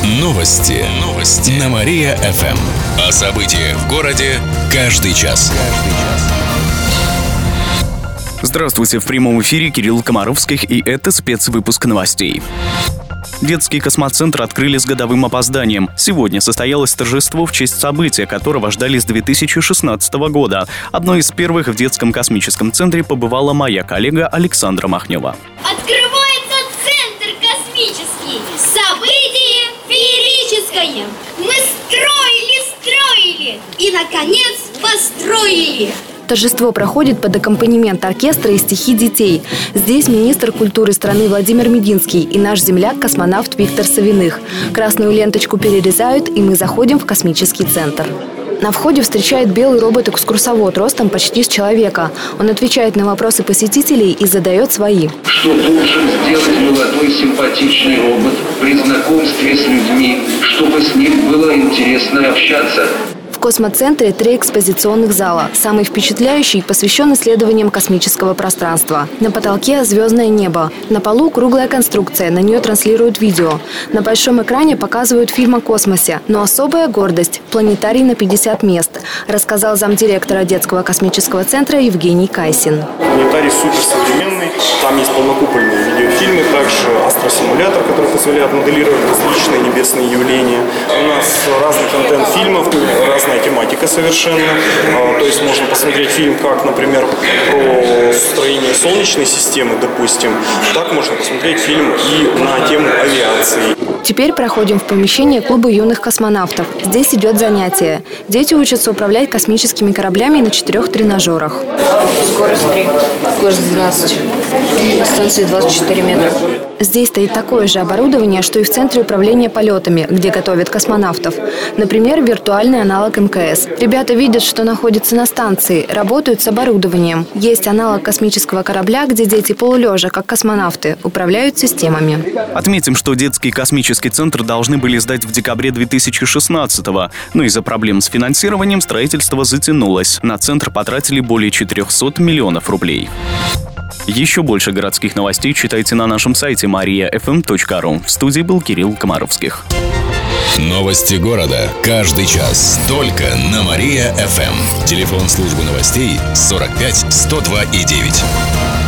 Новости на Мария-ФМ. О событиях в городе каждый час. Здравствуйте, в прямом эфире Кирилл Комаровских, и это спецвыпуск новостей. Детский космоцентр открыли с годовым опозданием. Сегодня состоялось торжество в честь события, которого ждали с 2016 года. Одной из первых в детском космическом центре побывала моя коллега Александра Махнева. Открывается центр космический. Событие феерическое. Мы строили и, наконец, построили. Торжество проходит под аккомпанемент оркестра и стихи детей. Здесь министр культуры страны Владимир Мединский и наш земляк-космонавт Виктор Савиных. Красную ленточку перерезают, и мы заходим в космический центр. На входе встречает белый робот-экскурсовод ростом почти с человека. Он отвечает на вопросы посетителей и задает свои. Что должен сделать молодой симпатичный робот при знакомстве с людьми, чтобы с ним было интересно общаться? В космоцентре 3 экспозиционных зала. Самый впечатляющий посвящен исследованиям космического пространства. На потолке звездное небо. На полу круглая конструкция, на нее транслируют видео. На большом экране показывают фильм о космосе. Но особая гордость – планетарий на 50 мест, рассказал замдиректора детского космического центра Евгений Кайсин. Планетарий суперсовременный. Там есть полнокупольные видеофильмы, также астросимулятор, который позволяет моделировать различные небесные явления. У нас разный контент фильмов, разная тематика совершенно. То есть можно посмотреть фильм, как, например, про строение Солнечной системы, допустим. Так можно посмотреть фильм и на тему авиации. Теперь проходим в помещение клуба юных космонавтов. Здесь идет занятие. Дети учатся управлять космическими кораблями на 4 тренажерах. Скорость 3, скорость 12, станция 24 метра. Здесь стоит такое же оборудование, что и в Центре управления полетами, где готовят космонавтов. Например, виртуальный аналог МКС. Ребята видят, что находится на станции, работают с оборудованием. Есть аналог космического корабля, где дети полулежа, как космонавты, управляют системами. Отметим, что детский космический центр должны были сдать в декабре 2016-го, но из-за проблем с финансированием строительство затянулось. На центр потратили более 400 миллионов рублей. Еще больше городских новостей читайте на нашем сайте mariafm.ru. В студии был Кирилл Комаровских. Новости города каждый час. Только на Мария-ФМ. Телефон службы новостей 45 102 и 9.